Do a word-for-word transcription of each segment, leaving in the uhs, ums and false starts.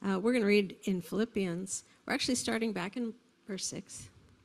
Uh, we're going to read in Philippians. We're actually starting back in verse six.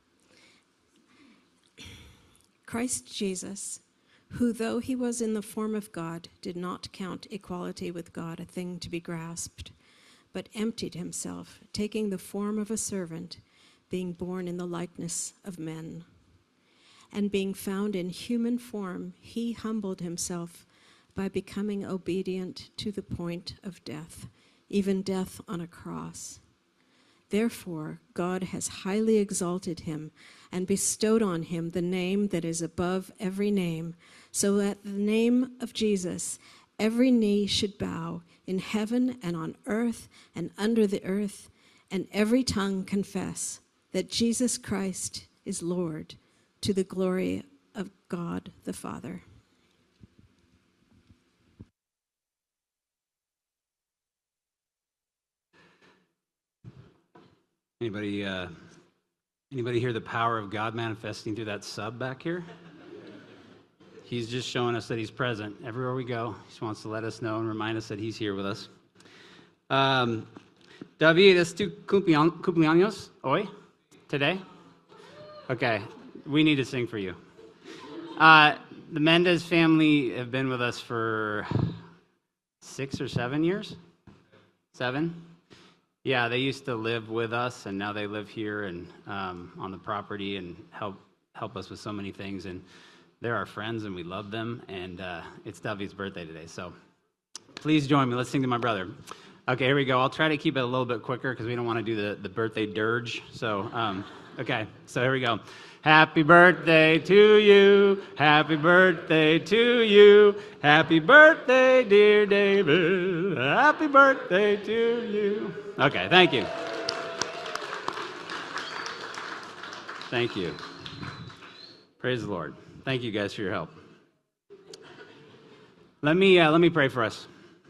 Christ Jesus, who though he was in the form of God, did not count equality with God a thing to be grasped, but emptied himself, taking the form of a servant, being born in the likeness of men. And being found in human form, he humbled himself by becoming obedient to the point of death, even death on a cross. Therefore, God has highly exalted him and bestowed on him the name that is above every name, so that the name of Jesus every knee should bow in heaven and on earth and under the earth, and every tongue confess that Jesus Christ is Lord, to the glory of God the Father. Anybody, uh, anybody hear the power of God manifesting through that sub back here? He's just showing us that he's present everywhere we go. He just wants to let us know and remind us that he's here with us. Um, David, es tu cumpleaños hoy? Today? Okay, we need to sing for you. Uh, the Mendez family have been with us for six or seven years? Seven? Yeah, they used to live with us, and now they live here and um, on the property and help help us with so many things. And they're our friends, and we love them. And uh, it's David's birthday today, so please join me. Let's sing to my brother. Okay, here we go. I'll try to keep it a little bit quicker because we don't want to do the, the birthday dirge. So, um, okay, so here we go. Happy birthday to you. Happy birthday to you. Happy birthday, dear David. Happy birthday to you. Okay, thank you. Thank you. Praise the Lord. Thank you guys for your help. Let me uh, let me pray for us.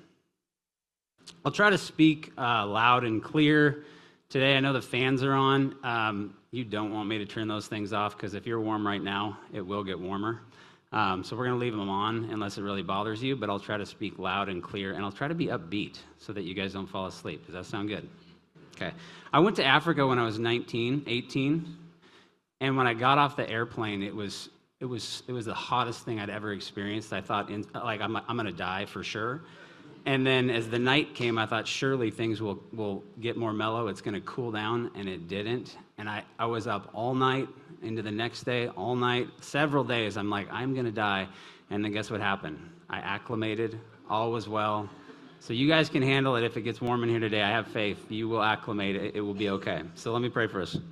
I'll try to speak uh, loud and clear today. I know the fans are on. Um, you don't want me to turn those things off because if you're warm right now, it will get warmer. Um, so we're going to leave them on unless it really bothers you, but I'll try to speak loud and clear, and I'll try to be upbeat so that you guys don't fall asleep. Does that sound good? Okay. I went to Africa when I was nineteen, eighteen, and when I got off the airplane, it was it was it was the hottest thing I'd ever experienced. I thought, in, like, I'm I'm going to die for sure. And then as the night came, I thought, surely things will, will get more mellow. It's going to cool down, and it didn't. And I, I was up all night into the next day, all night, several days. I'm like, I'm going to die. And then guess what happened? I acclimated. All was well. So you guys can handle it if it gets warm in here today. I have faith. You will acclimate. It, it will be okay. So let me pray for us.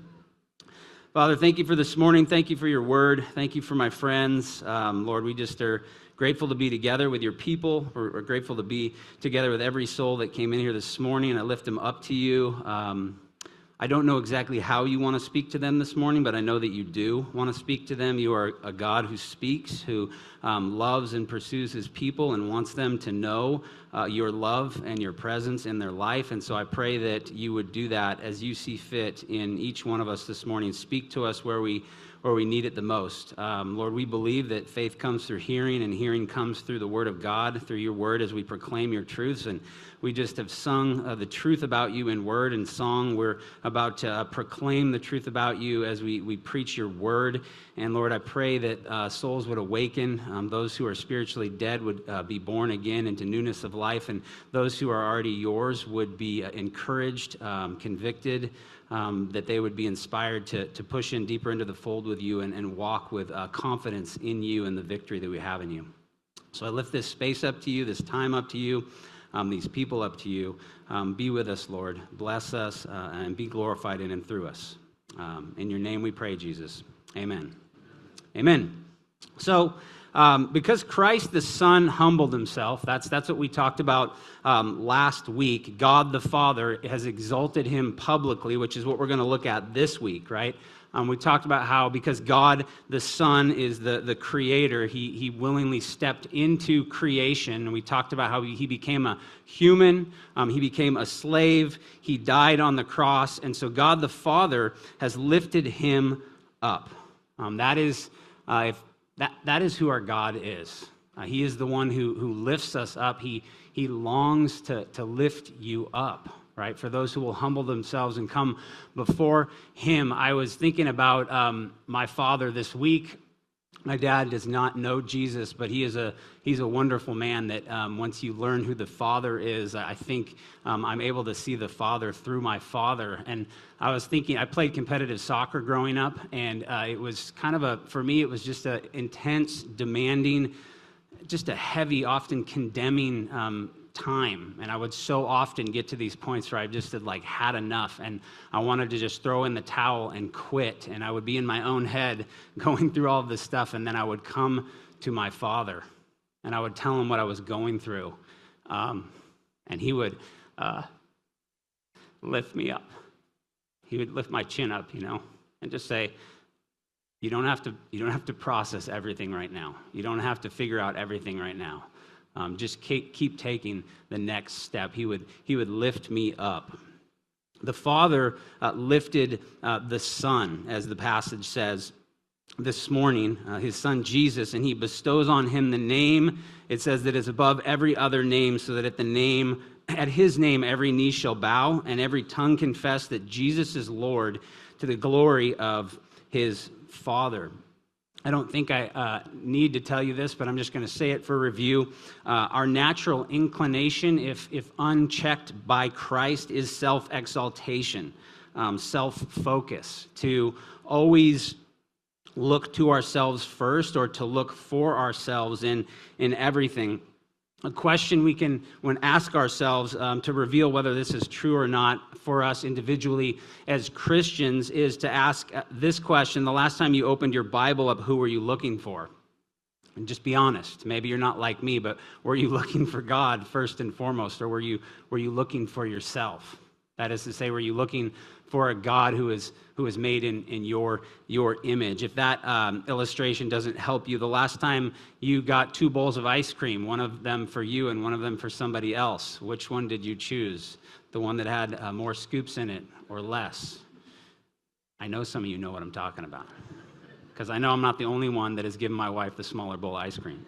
Father, thank you for this morning. Thank you for your word. Thank you for my friends. Um, Lord, we just are grateful to be together with your people. We're, we're grateful to be together with every soul that came in here this morning, and I lift them up to you. Um, I don't know exactly how you want to speak to them this morning, but I know that you do want to speak to them. You are a God who speaks, who um, loves and pursues his people and wants them to know uh, your love and your presence in their life. And so I pray that you would do that as you see fit in each one of us this morning. Speak to us where we where we need it the most. Um, Lord, we believe that faith comes through hearing, and hearing comes through the word of God, through your word as we proclaim your truths. And we just have sung uh, the truth about you in word and song. We're about to uh, proclaim the truth about you as we, we preach your word. And Lord, I pray that uh, souls would awaken. Um, those who are spiritually dead would uh, be born again into newness of life. And those who are already yours would be uh, encouraged, um, convicted, Um, that they would be inspired to, to push in deeper into the fold with you and, and walk with uh, confidence in you and the victory that we have in you. So I lift this space up to you, this time up to you, um, these people up to you. Um, be with us, Lord. Bless us uh, and be glorified in and through us. Um, in your name we pray, Jesus. Amen. Amen. So, Um, because Christ the Son humbled himself, that's that's what we talked about um, last week. God the Father has exalted him publicly, which is what we're going to look at this week, right? Um, we talked about how because God the Son is the, the creator, he, he willingly stepped into creation. And we talked about how he, he became a human, um, he became a slave, he died on the cross, and so God the Father has lifted him up. Um, that is, uh, if That that is who our God is. Uh, he is the one who who lifts us up. He he longs to to lift you up. right? For those who will humble themselves and come before him. I was thinking about um, my father this week. My dad does not know Jesus, but he is a he's a wonderful man that um, once you learn who the Father is, I think um, I'm able to see the Father through my father. And I was thinking, I played competitive soccer growing up, and uh, it was kind of a, for me, it was just an intense, demanding, just a heavy, often condemning um time. And I would so often get to these points where I just had like had enough and I wanted to just throw in the towel and quit. And I would be in my own head going through all of this stuff. And then I would come to my father and I would tell him what I was going through. Um, and he would uh, lift me up. He would lift my chin up, you know, and just say, you don't have to, you don't have to process everything right now. You don't have to figure out everything right now. Um, just keep, keep taking the next step. He would, he would lift me up. The Father uh, lifted uh, the Son, as the passage says, this morning, uh, his Son Jesus, and he bestows on him the name, it says, that is above every other name, so that at the name, at his name every knee shall bow, and every tongue confess that Jesus is Lord, to the glory of his Father. I don't think I uh, need to tell you this, but I'm just going to say it for review. Uh, our natural inclination, if if unchecked by Christ, is self-exaltation, um, self-focus, to always look to ourselves first or to look for ourselves in, in everything. A question we can when ask ourselves um, to reveal whether this is true or not for us individually as Christians is to ask this question: the last time you opened your Bible up, who were you looking for? And just be honest. Maybe you're not like me, but were you looking for God first and foremost, or were you were you looking for yourself? That is to say, were you looking for a God who is who is made in, in your, your image? If that um, illustration doesn't help you, the last time you got two bowls of ice cream, one of them for you and one of them for somebody else, which one did you choose? The one that had uh, more scoops in it or less? I know some of you know what I'm talking about, because I know I'm not the only one that has given my wife the smaller bowl of ice cream.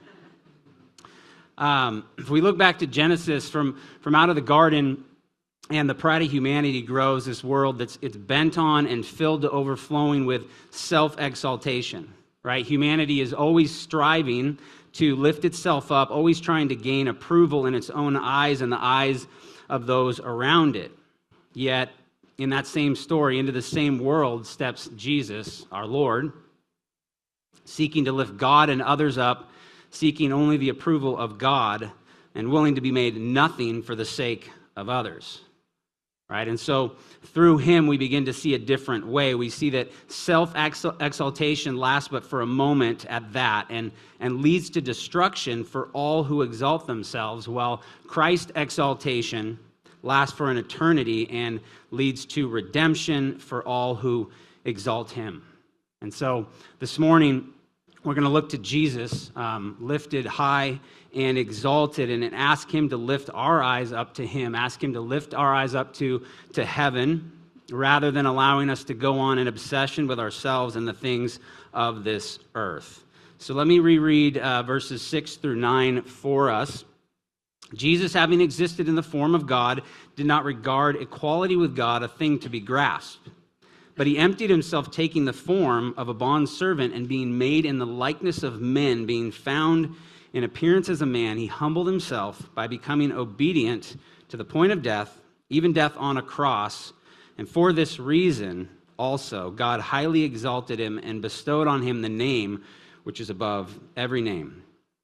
Um, if we look back to Genesis, from, from out of the garden, and the pride of humanity grows, this world that's it's bent on and filled to overflowing with self-exaltation, right? Humanity is always striving to lift itself up, always trying to gain approval in its own eyes and the eyes of those around it. Yet, in that same story, into the same world steps Jesus, our Lord, seeking to lift God and others up, seeking only the approval of God, and willing to be made nothing for the sake of others. Right? And so through him, we begin to see a different way. We see that self-exaltation lasts but for a moment at that, and, and leads to destruction for all who exalt themselves, while Christ's exaltation lasts for an eternity and leads to redemption for all who exalt him. And so this morning, we're going to look to Jesus, um, lifted high and exalted, and ask him to lift our eyes up to him, ask him to lift our eyes up to, to heaven, rather than allowing us to go on in obsession with ourselves and the things of this earth. So let me reread uh, verses six through nine for us. Jesus, having existed in the form of God, did not regard equality with God a thing to be grasped. But he emptied himself, taking the form of a bondservant, and being made in the likeness of men, being found in appearance as a man, he humbled himself by becoming obedient to the point of death, even death on a cross. And for this reason also God highly exalted him and bestowed on him the name which is above every name.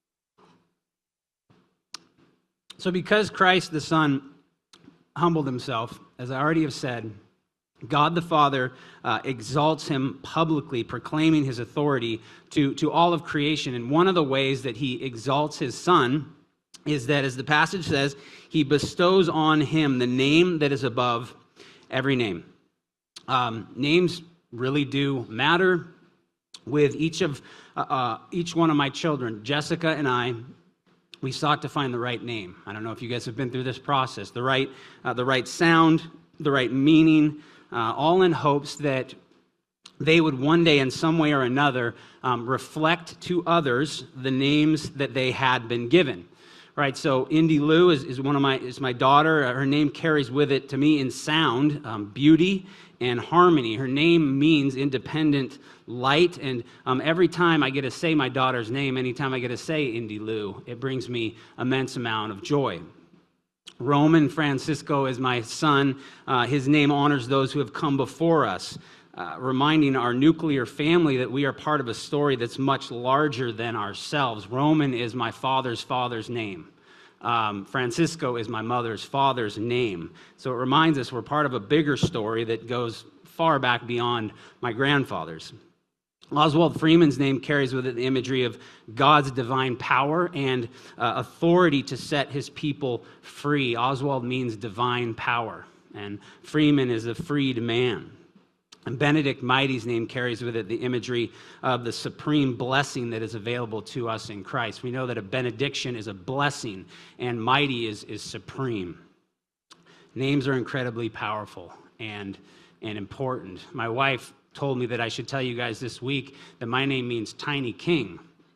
So because Christ the Son humbled himself, as I already have said, God the Father uh, exalts him publicly, proclaiming his authority to, to all of creation. And one of the ways that he exalts his Son is that, as the passage says, he bestows on him the name that is above every name. Um, names really do matter. With each of uh, uh, each one of my children, Jessica and I, we sought to find the right name. I don't know if you guys have been through this process. The right, uh, the right sound, the right meaning, uh, all in hopes that they would one day in some way or another um, reflect to others the names that they had been given. right? So Indy Lou is, is one of my is my daughter. Her name carries with it to me in sound, um, beauty, and harmony. Her name means independent light, and um, every time I get to say my daughter's name, anytime I get to say Indy Lou, it brings me immense amount of joy. Roman Francisco is my son. Uh, his name honors those who have come before us, uh, reminding our nuclear family that we are part of a story that's much larger than ourselves. Roman is my father's father's name. Um, Francisco is my mother's father's name. So it reminds us we're part of a bigger story that goes far back beyond my grandfather's. Oswald Freeman's name carries with it the imagery of God's divine power and uh, authority to set his people free. Oswald means divine power, and Freeman is a freed man. And Benedict Mighty's name carries with it the imagery of the supreme blessing that is available to us in Christ. We know that a benediction is a blessing, and mighty is, is supreme. Names are incredibly powerful and, and important. My wife told me that I should tell you guys this week that my name means Tiny King.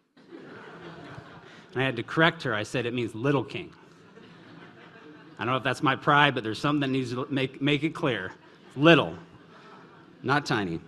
And I had to correct her. I said it means Little King. I don't know if that's my pride, but there's something that needs to make, make it clear. Little, not tiny.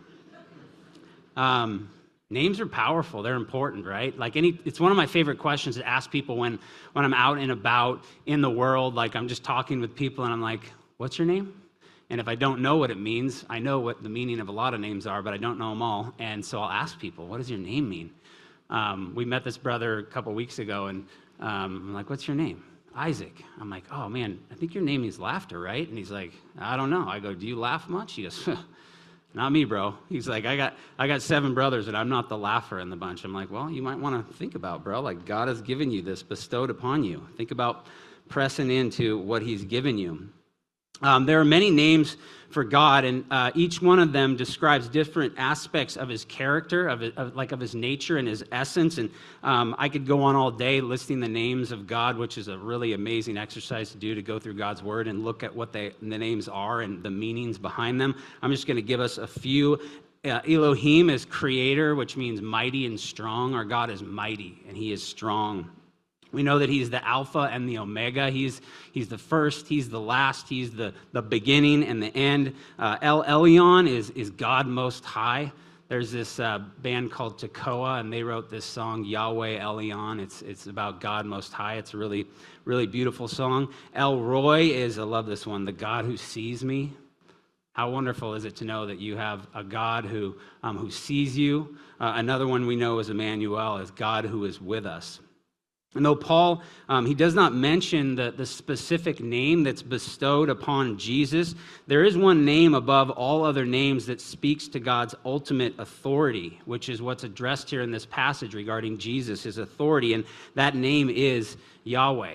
Um, names are powerful. They're important, right? Like any, it's one of my favorite questions to ask people when, when I'm out and about in the world. Like I'm just talking with people and I'm like, what's your name? And if I don't know what it means, I know what the meaning of a lot of names are, but I don't know them all. And so I'll ask people, what does your name mean? Um, we met this brother a couple weeks ago, and um, I'm like, what's your name? Isaac. I'm like, oh, man, I think your name means laughter, right? And he's like, I don't know. I go, do you laugh much? He goes, not me, bro. He's like, I got I got seven brothers, and I'm not the laugher in the bunch. I'm like, well, you might want to think about, bro. Like, God has given you this, bestowed upon you. Think about pressing into what he's given you. Um, there are many names for God, and uh, each one of them describes different aspects of his character, of, of like of his nature and his essence. And um, I could go on all day listing the names of God, which is a really amazing exercise to do, to go through God's word and look at what they, the names are and the meanings behind them. I'm just going to give us a few. Uh, Elohim is creator, which means mighty and strong. Our God is mighty, and he is strong. We know that he's the Alpha and the Omega. He's he's the first, he's the last, he's the, the beginning and the end. Uh, El Elyon is, is God Most High. There's this uh, band called Tekoa, and they wrote this song, Yahweh Elyon. It's it's about God Most High. It's a really, really beautiful song. El Roy is, I love this one, the God who sees me. How wonderful is it to know that you have a God who, um, who sees you. Uh, another one we know is Emmanuel, is God who is with us. And though Paul, um, he does not mention the, the specific name that's bestowed upon Jesus, there is one name above all other names that speaks to God's ultimate authority, which is what's addressed here in this passage regarding Jesus, his authority, and that name is Yahweh.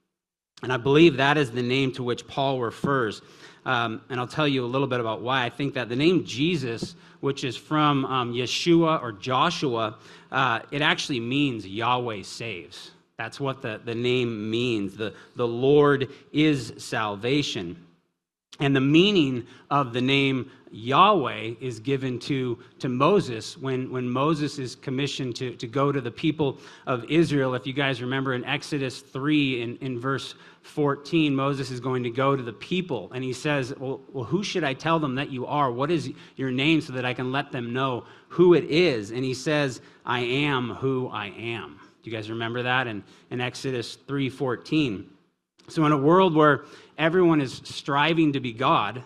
And I believe that is the name to which Paul refers. Um, and I'll tell you a little bit about why I think that. The name Jesus, which is from um, Yeshua or Joshua, uh, it actually means Yahweh saves. That's what the, the name means. The, the Lord is salvation. And the meaning of the name Yahweh is given to, to Moses when, when Moses is commissioned to, to go to the people of Israel. If you guys remember in Exodus three, in, in verse fourteen, Moses is going to go to the people, and he says, well, well, who should I tell them that you are? What is your name so that I can let them know who it is? And he says, I am who I am. Do you guys remember that in, in Exodus three fourteen? So in a world where everyone is striving to be God,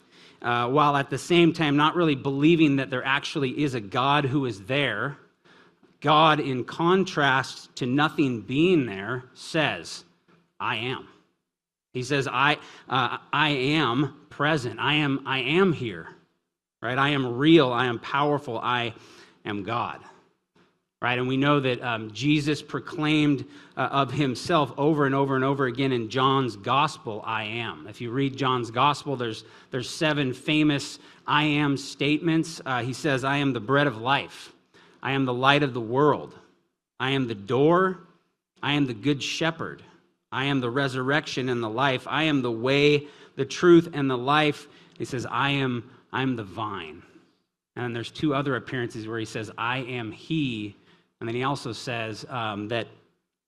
uh, while at the same time not really believing that there actually is a God who is there, God, in contrast to nothing being there, says, I am. He says, I uh, I am present. I am I am here. Right? I am real. I am powerful. I am God. Right? And we know that um, Jesus proclaimed uh, of himself over and over and over again in John's gospel, I am. If you read John's gospel, there's there's seven famous I am statements. Uh, he says, I am the bread of life. I am the light of the world. I am the door. I am the good shepherd. I am the resurrection and the life. I am the way, the truth, and the life. He says, I am, I am the vine. And there's two other appearances where he says, I am he. And then he also says um, that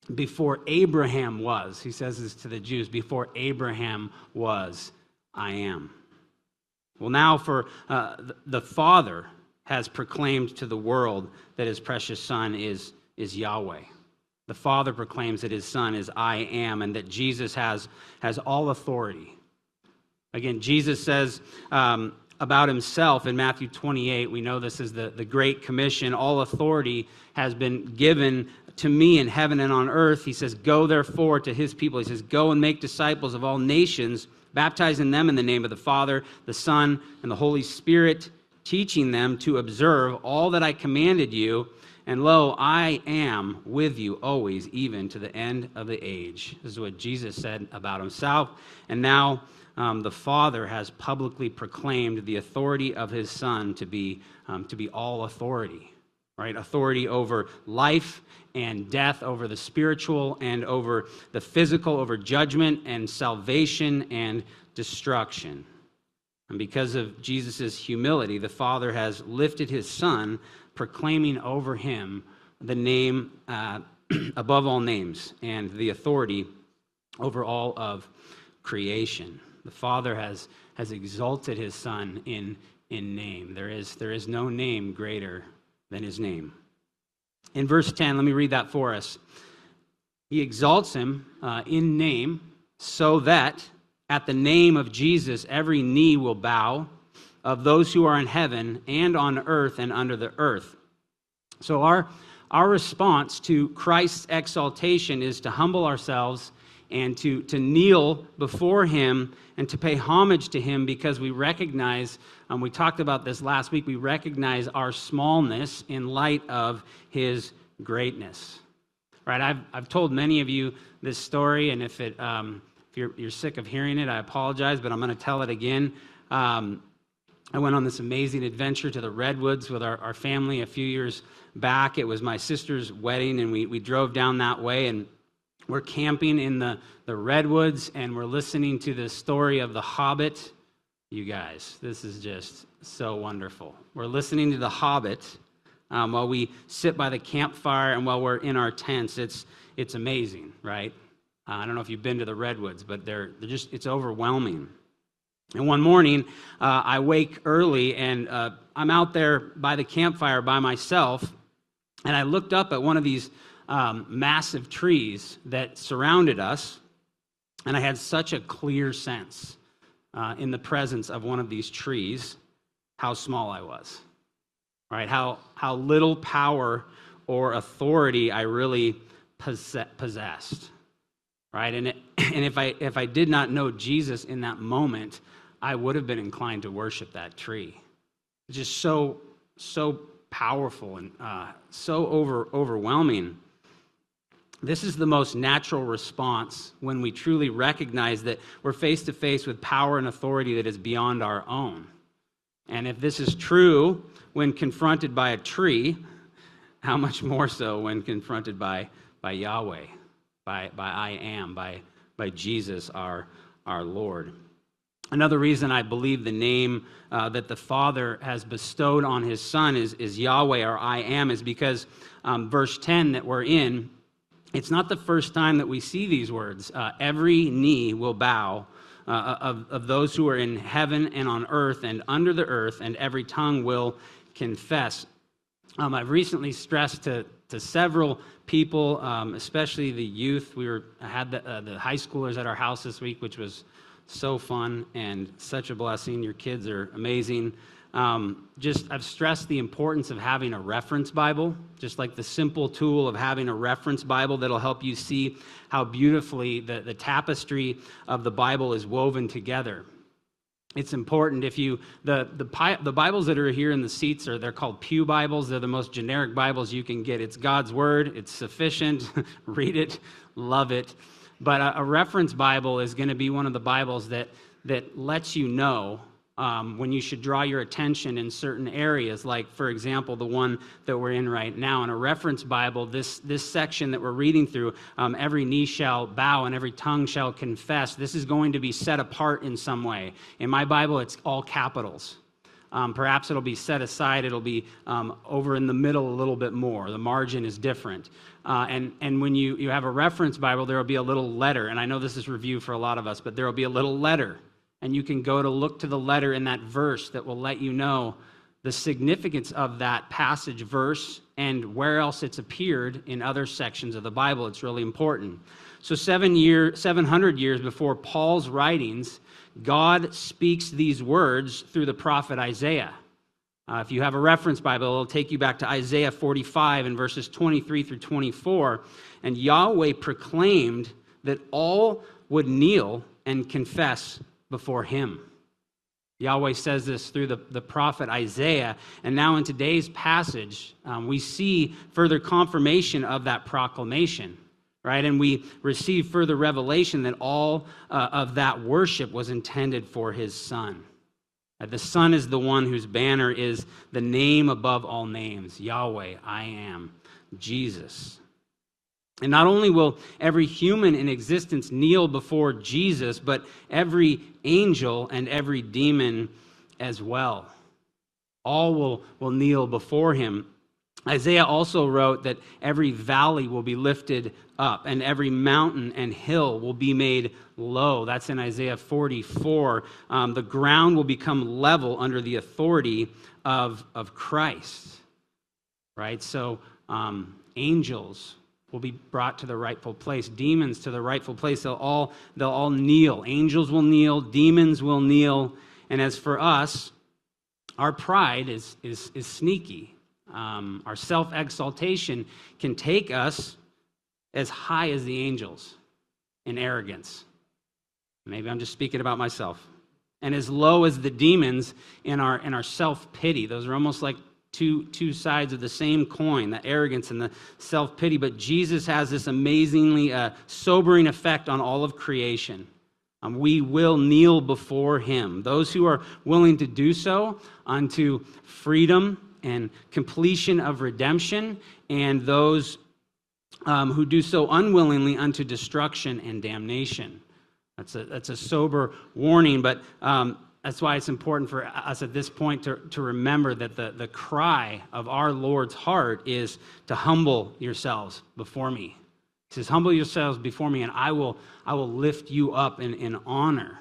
before Abraham was. He says this to the Jews, before Abraham was, I am. Well, now for uh, the Father has proclaimed to the world that his precious Son is, is Yahweh. The Father proclaims that his Son is I am, and that Jesus has, has all authority. Again, Jesus says um, about himself in Matthew twenty-eight, we know this is the, the Great Commission, all authority has been given to me in heaven and on earth. He says, go therefore to his people. He says, go and make disciples of all nations, baptizing them in the name of the Father, the Son, and the Holy Spirit, teaching them to observe all that I commanded you. And lo, I am with you always, even to the end of the age. This is what Jesus said about himself. And now um, the Father has publicly proclaimed the authority of his Son to be, um, to be all authority, right? Authority over life and death, over the spiritual and over the physical, over judgment and salvation and destruction. And because of Jesus' humility, the Father has lifted his Son, proclaiming over him the name uh, above all names and the authority over all of creation. The Father has, has exalted his Son in, in name. There is, there is no name greater than his name. In verse ten, let me read that for us. He exalts him uh, in name so that at the name of Jesus every knee will bow, of those who are in heaven and on earth and under the earth. So our, our response to Christ's exaltation is to humble ourselves and to, to kneel before him and to pay homage to him, because we recognize, um, we talked about this last week, we recognize our smallness in light of his greatness. Right? I've, I've told many of you this story, and if it um, if you're, you're sick of hearing it, I apologize, but I'm going to tell it again. Um, I went on this amazing adventure to the Redwoods with our, our family a few years back. It was my sister's wedding, and we, we drove down that way, and we're camping in the, the Redwoods, and we're listening to the story of The Hobbit. You guys, this is just so wonderful. We're listening to The Hobbit um, while we sit by the campfire and while we're in our tents. It's it's amazing, right? Uh, I don't know if you've been to the Redwoods, but they're, they're just, it's overwhelming. And one morning, uh, I wake early, and uh, I'm out there by the campfire by myself, and I looked up at one of these um, massive trees that surrounded us, and I had such a clear sense uh, in the presence of one of these trees how small I was, right? How, how little power or authority I really possessed, right? And, it, and if I if I did not know Jesus in that moment, I would have been inclined to worship that tree. It's just so, so powerful and uh, so over, overwhelming. This is the most natural response when we truly recognize that we're face to face with power and authority that is beyond our own. And if this is true when confronted by a tree, how much more so when confronted by, by Yahweh, by, by I am, by, by Jesus, our, our Lord. Another reason I believe the name uh, that the Father has bestowed on his Son is, is Yahweh, or I am, is because um, verse ten that we're in, it's not the first time that we see these words. Uh, every knee will bow uh, of, of those who are in heaven and on earth and under the earth, and every tongue will confess. Um, I've recently stressed to, to several people, um, especially the youth. We were I had the, uh, the high schoolers at our house this week, which was so fun and such a blessing. Your kids are amazing. Um, just, I've stressed the importance of having a reference Bible, just like the simple tool of having a reference Bible that'll help you see how beautifully the, the tapestry of the Bible is woven together. It's important if you, the, the, the Bibles that are here in the seats, are they're called Pew Bibles. They're the most generic Bibles you can get. It's God's Word. It's sufficient. Read it. Love it. But a, a reference Bible is going to be one of the Bibles that, that lets you know um, when you should draw your attention in certain areas, like, for example, the one that we're in right now. In a reference Bible, this, this section that we're reading through, um, every knee shall bow and every tongue shall confess. This is going to be set apart in some way. In my Bible, it's all capitals. Um, perhaps it'll be set aside. It'll be um, over in the middle a little bit more. The margin is different. Uh, and, and when you, you have a reference Bible, there will be a little letter. And I know this is review for a lot of us, but there will be a little letter. And you can go to look to the letter in that verse that will let you know the significance of that passage verse and where else it's appeared in other sections of the Bible. It's really important. So seven year, seven hundred years before Paul's writings, God speaks these words through the prophet Isaiah. Uh, if you have a reference Bible, it'll take you back to Isaiah forty-five and verses twenty-three through twenty-four. And Yahweh proclaimed that all would kneel and confess before him. Yahweh says this through the, the prophet Isaiah. And now in today's passage, um, we see further confirmation of that proclamation. Right? And we receive further revelation that all uh, of that worship was intended for his Son. Uh, the Son is the one whose banner is the name above all names, Yahweh, I am, Jesus. And not only will every human in existence kneel before Jesus, but every angel and every demon as well. All will, will kneel before him. Isaiah also wrote that every valley will be lifted up and every mountain and hill will be made low. That's in Isaiah forty-four. Um, the ground will become level under the authority of, of Christ. Right? So um, angels will be brought to the rightful place. Demons to the rightful place. They'll all, they'll all kneel. Angels will kneel. Demons will kneel. And as for us, our pride is, is, is sneaky. Um, our self-exaltation can take us as high as the angels in arrogance. Maybe I'm just speaking about myself. And as low as the demons in our in our self-pity. Those are almost like two, two sides of the same coin, the arrogance and the self-pity. But Jesus has this amazingly uh, sobering effect on all of creation. Um, we will kneel before him. Those who are willing to do so unto freedom and completion of redemption, and those um, who do so unwillingly unto destruction and damnation. That's a that's a sober warning, but um, that's why it's important for us at this point to, to remember that the, the cry of our Lord's heart is to humble yourselves before me. He says, humble yourselves before me, and I will I will lift you up in, in honor.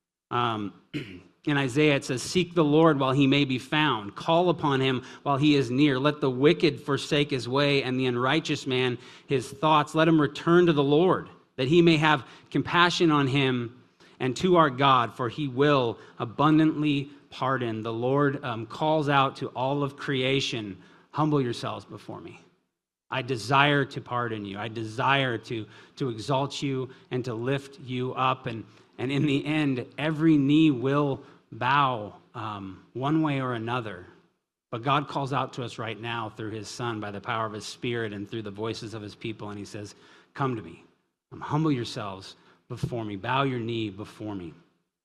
Um In Isaiah, it says, seek the Lord while he may be found. Call upon him while he is near. Let the wicked forsake his way, and the unrighteous man his thoughts. Let him return to the Lord, that he may have compassion on him and to our God, for he will abundantly pardon. The Lord um, calls out to all of creation, humble yourselves before me. I desire to pardon you. I desire to, to exalt you and to lift you up. And, and in the end, every knee will bow um, one way or another. But God calls out to us right now through his Son by the power of his Spirit and through the voices of his people. And he says, come to me. Um, humble yourselves before me. Bow your knee before me.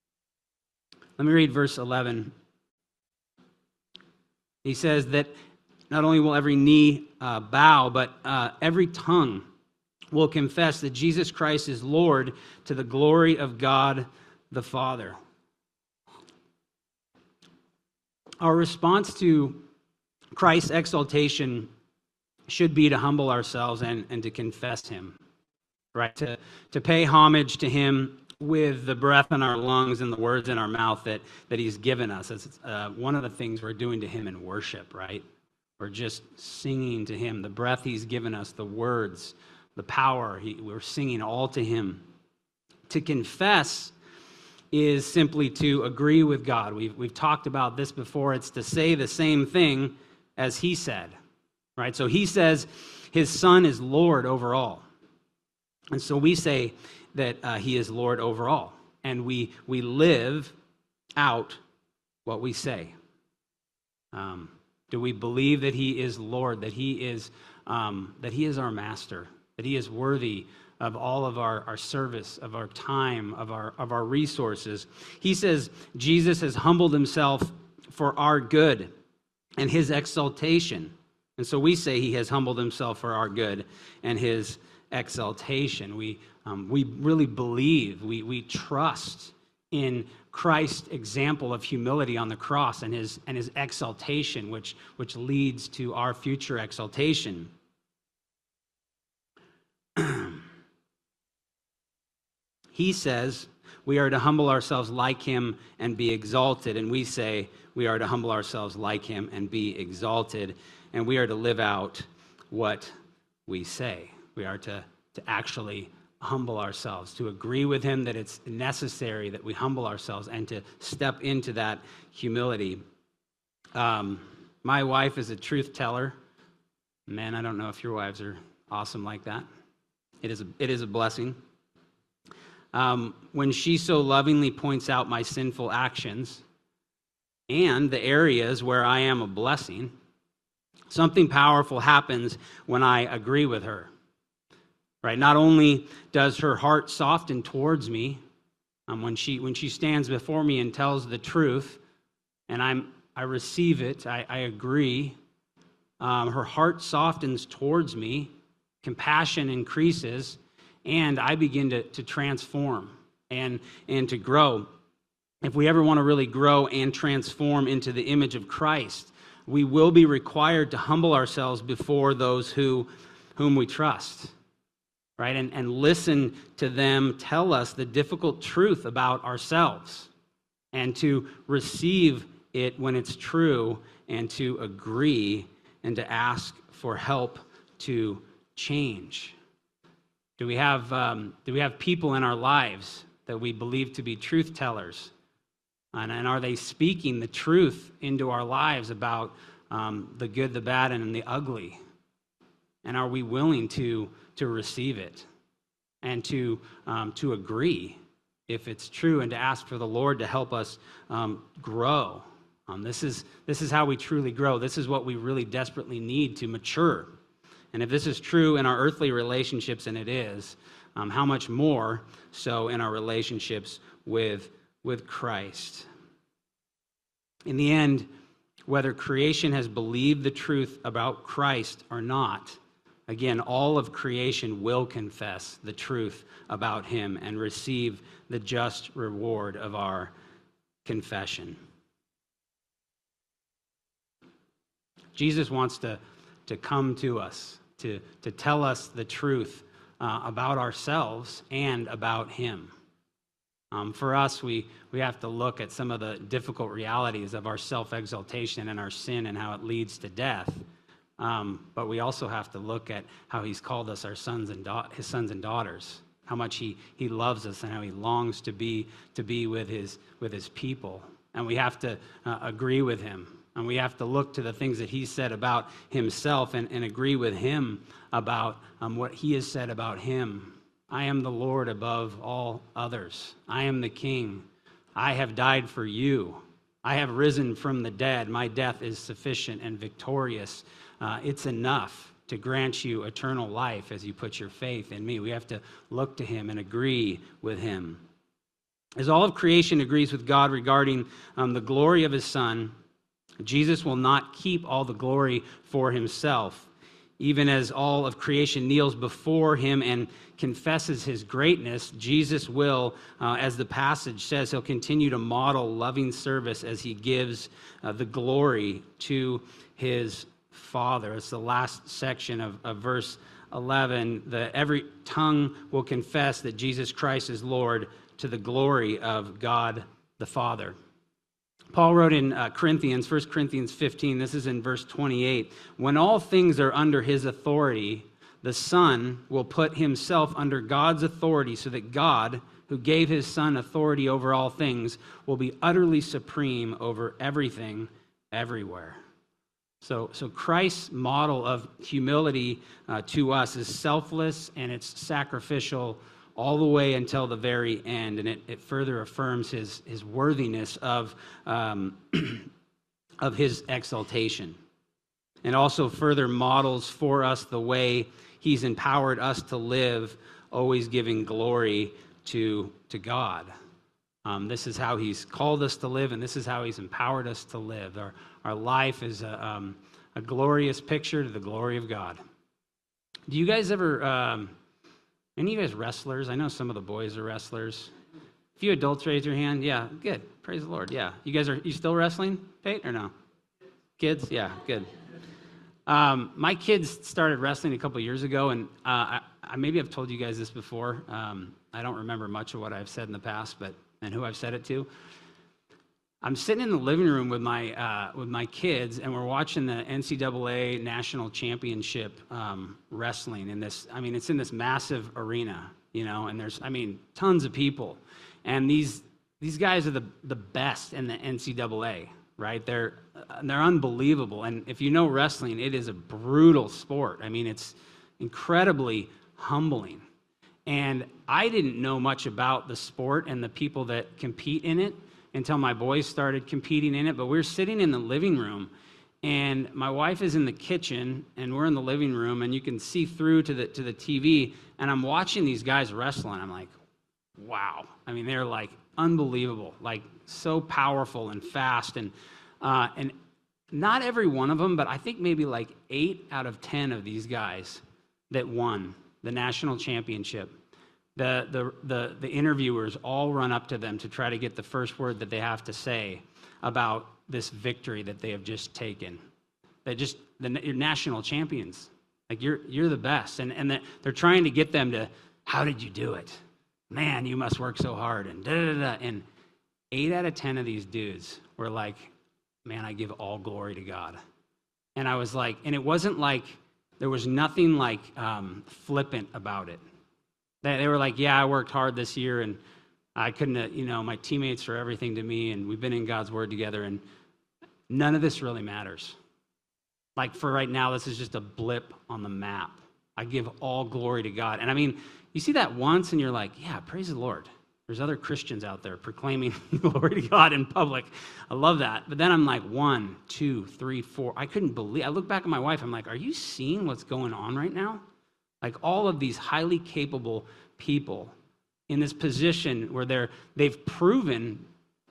Let me read verse eleven. He says that not only will every knee uh, bow, but uh, every tongue will confess that Jesus Christ is Lord to the glory of God the Father. Our response to Christ's exaltation should be to humble ourselves and, and to confess him, right? To, to pay homage to him with the breath in our lungs and the words in our mouth that, that he's given us. It's uh, one of the things we're doing to him in worship, right? We're just singing to him. The breath he's given us, the words, the power, he, we're singing all to him. To confess is simply to agree with God. We've, we've talked about this before. It's to say the same thing as he said, right? So he says his Son is Lord over all. And so we say that uh, he is Lord over all. And we, we live out what we say. Um, do we believe that he is Lord, that he is, um, that he is our master, that he is worthy of all of our, our service, of our time, of our of our resources? He says Jesus has humbled himself for our good and his exaltation. And so we say he has humbled himself for our good and his exaltation. We um, we really believe, we we trust in Christ's example of humility on the cross and his and his exaltation, which, which leads to our future exaltation. He says we are to humble ourselves like him and be exalted, and we say we are to humble ourselves like him and be exalted, and we are to live out what we say. We are to, to actually humble ourselves, to agree with him that it's necessary that we humble ourselves and to step into that humility. Um, my wife is a truth teller. Man, I don't know if your wives are awesome like that. It is a, it is a blessing. Um, when she so lovingly points out my sinful actions and the areas where I am a blessing, something powerful happens when I agree with her. Right? Not only does her heart soften towards me um, when she when she stands before me and tells the truth, and I'm I receive it, I, I agree. Um, her heart softens towards me, compassion increases, and I begin to, to transform and, and to grow. If we ever want to really grow and transform into the image of Christ, we will be required to humble ourselves before those who whom we trust, right? And, and listen to them tell us the difficult truth about ourselves, and to receive it when it's true, and to agree and to ask for help to change. Do we have um, do we have people in our lives that we believe to be truth tellers? And, and are they speaking the truth into our lives about um, the good, the bad, and the ugly? And are we willing to, to receive it and to, um, to agree if it's true, and to ask for the Lord to help us um, grow? Um, this is, this is how we truly grow. This is what we really desperately need to mature. And if this is true in our earthly relationships, and it is, um, how much more so in our relationships with, with Christ? In the end, whether creation has believed the truth about Christ or not, again, all of creation will confess the truth about him and receive the just reward of our confession. Jesus wants to, to come to us, to, to tell us the truth uh, about ourselves and about him. Um, for us, we, we have to look at some of the difficult realities of our self-exaltation and our sin and how it leads to death. Um, but we also have to look at how he's called us our sons and da- his sons and daughters, how much he, he loves us and how he longs to be to be with his with his people. And we have to uh, agree with him. And we have to look to the things that he said about himself and, and agree with him about um, what he has said about him. I am the Lord above all others. I am the King. I have died for you. I have risen from the dead. My death is sufficient and victorious. Uh, it's enough to grant you eternal life as you put your faith in me. We have to look to him and agree with him. As all of creation agrees with God regarding um, the glory of his Son, Jesus will not keep all the glory for himself. Even as all of creation kneels before him and confesses his greatness, Jesus will, uh, as the passage says, he'll continue to model loving service as he gives uh, the glory to his Father. It's the last section of, of verse eleven. The, every tongue will confess that Jesus Christ is Lord, to the glory of God the Father. Paul wrote in uh, Corinthians, First Corinthians fifteen, this is in verse twenty-eight, when all things are under his authority, the Son will put himself under God's authority, so that God, who gave his Son authority over all things, will be utterly supreme over everything, everywhere. So, so Christ's model of humility uh, to us is selfless and it's sacrificial all the way until the very end, and it, it further affirms his, his worthiness of, um, of his exaltation. And also further models for us the way he's empowered us to live, always giving glory to, to God. Um, this is how he's called us to live, and this is how he's empowered us to live. Our, our life is a, um, a glorious picture to the glory of God. Do you guys ever... Um, Any of you guys wrestlers? I know some of the boys are wrestlers. A few adults raise your hand. Yeah, good. Praise the Lord. Yeah. You guys are, you still wrestling, Pate, or no? Kids? Yeah, good. Um, my kids started wrestling a couple years ago, and uh, I, I maybe I've told you guys this before. Um, I don't remember much of what I've said in the past, but and who I've said it to. I'm sitting in the living room with my uh, with my kids, and we're watching the N C double A National Championship um, wrestling in this. I mean, it's in this massive arena, you know, and there's, I mean, tons of people, and these these guys are the the best in the N C double A, right? They're they're unbelievable, and if you know wrestling, it is a brutal sport. I mean, it's incredibly humbling, and I didn't know much about the sport and the people that compete in it until my boys started competing in it. But we're sitting in the living room, and my wife is in the kitchen, and we're in the living room, and you can see through to the to the T V, and I'm watching these guys wrestle, and I'm like, wow. I mean, they're like unbelievable, like so powerful and fast, and uh, and not every one of them, but I think maybe like eight out of ten of these guys that won the national championship. The, the the the interviewers all run up to them to try to get the first word that they have to say about this victory that they have just taken. They just the you're national champions, like you're you're the best, and and they're trying to get them to, how did you do it? Man, you must work so hard, and da da da. And eight out of ten of these dudes were like, man, I give all glory to God. And I was like, and it wasn't like there was nothing like um, flippant about it. They were like, yeah, I worked hard this year, and I couldn't, you know, my teammates are everything to me, and we've been in God's Word together, and none of this really matters. Like, for right now, this is just a blip on the map. I give all glory to God. And I mean, you see that once, and you're like, yeah, praise the Lord. There's other Christians out there proclaiming glory to God in public. I love that. But then I'm like, one, two, three, four. I couldn't believe, I look back at my wife, I'm like, are you seeing what's going on right now? Like all of these highly capable people in this position where they're, they've proven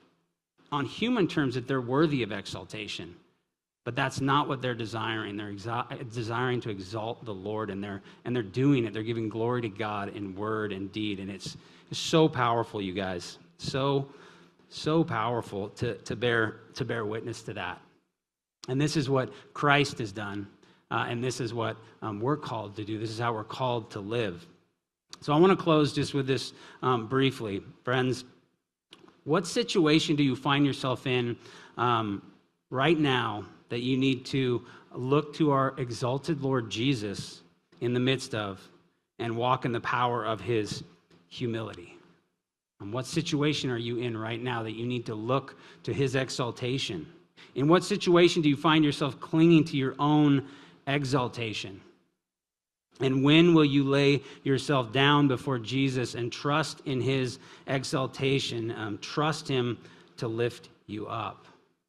on human terms that they're worthy of exaltation. But that's not what they're desiring. They're exo- desiring to exalt the Lord, and they're, and they're doing it. They're giving glory to God in word and deed. And it's, it's so powerful, you guys. So, so powerful to, to, bear, to bear witness to that. And this is what Christ has done. Uh, and this is what um, we're called to do. This is how we're called to live. So I want to close just with this um, briefly. Friends, what situation do you find yourself in um, right now that you need to look to our exalted Lord Jesus in the midst of and walk in the power of his humility? And what situation are you in right now that you need to look to his exaltation? In what situation do you find yourself clinging to your own exaltation? And when will you lay yourself down before Jesus and trust in his exaltation? Um, trust him to lift you up.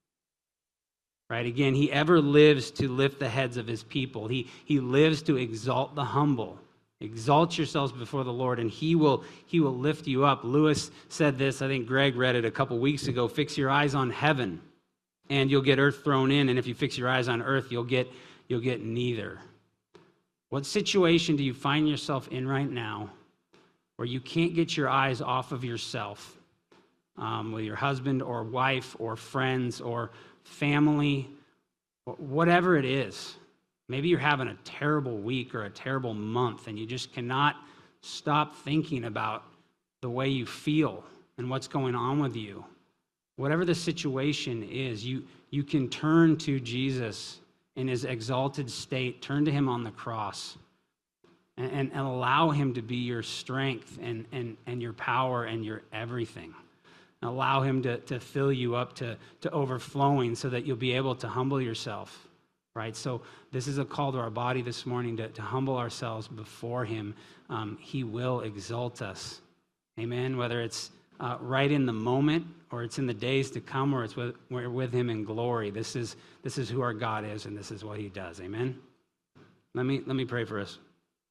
Right? Again, he ever lives to lift the heads of his people. He, he lives to exalt the humble. Exalt yourselves before the Lord, and he will, he will lift you up. Lewis said this, I think Greg read it a couple weeks ago, fix your eyes on heaven, and you'll get earth thrown in, and if you fix your eyes on earth, you'll get you'll get neither. What situation do you find yourself in right now where you can't get your eyes off of yourself, um, with your husband or wife or friends or family, whatever it is? Maybe you're having a terrible week or a terrible month, and you just cannot stop thinking about the way you feel and what's going on with you. Whatever the situation is, you, you can turn to Jesus in his exalted state, turn to him on the cross, and, and, and allow him to be your strength and, and, and your power and your everything. And allow him to, to fill you up to, to overflowing so that you'll be able to humble yourself, right? So this is a call to our body this morning to, to humble ourselves before him. Um, he will exalt us, amen? Whether it's Uh, right in the moment, or it's in the days to come, or it's with, we're with him in glory. This is this is who our God is, and this is what he does. Amen. Let me let me pray for us.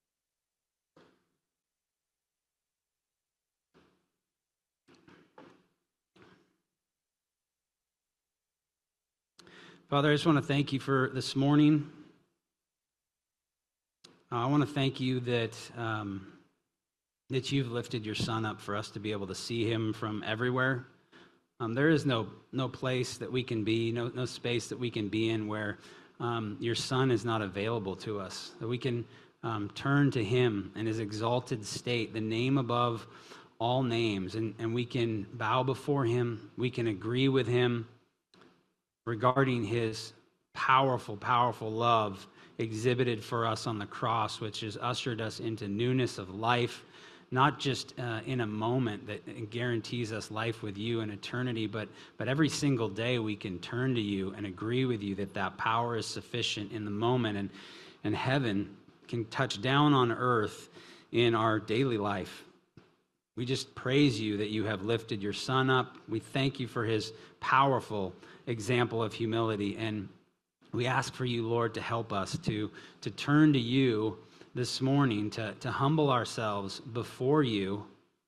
Father, I just want to thank you for this morning. Uh, I want to thank you that um, that you've lifted your Son up for us to be able to see him from everywhere. Um, there is no no place that we can be, no no space that we can be in where um, your Son is not available to us, that we can um, turn to him in his exalted state, the name above all names, and, and we can bow before him, we can agree with him regarding his powerful, powerful love exhibited for us on the cross, which has ushered us into newness of life, not just uh, in a moment that guarantees us life with you in eternity, but but every single day we can turn to you and agree with you that that power is sufficient in the moment, and, and heaven can touch down on earth in our daily life. We just praise you that you have lifted your Son up. We thank you for his powerful example of humility, and we ask for you, Lord, to help us to, to turn to you this morning, to, to humble ourselves before you,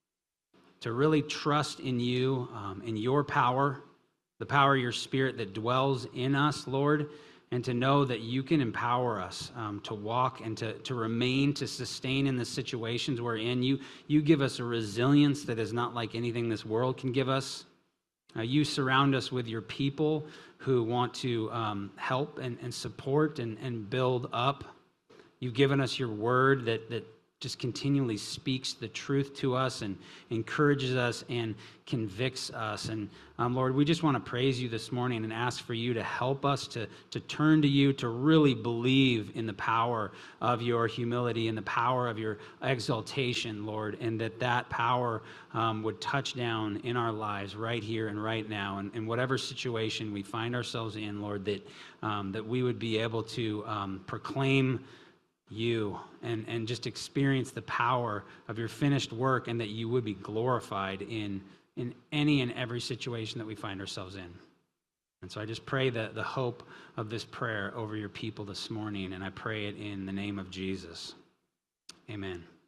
to really trust in you, um, in your power, the power of your Spirit that dwells in us, Lord, and to know that you can empower us um, to walk and to, to remain, to sustain in the situations we're in. You, you give us a resilience that is not like anything this world can give us. Uh, you surround us with your people who want to um, help and, and support and, and build up. You've given us your word that, that just continually speaks the truth to us and encourages us and convicts us. And um, Lord, we just want to praise you this morning and ask for you to help us to, to turn to you, to really believe in the power of your humility and the power of your exaltation, Lord, and that that power um, would touch down in our lives right here and right now. And in whatever situation we find ourselves in, Lord, that, um, that we would be able to um, proclaim you and, and just experience the power of your finished work, and that you would be glorified in, in any and every situation that we find ourselves in. And so I just pray that the hope of this prayer over your people this morning, and I pray it in the name of Jesus. Amen.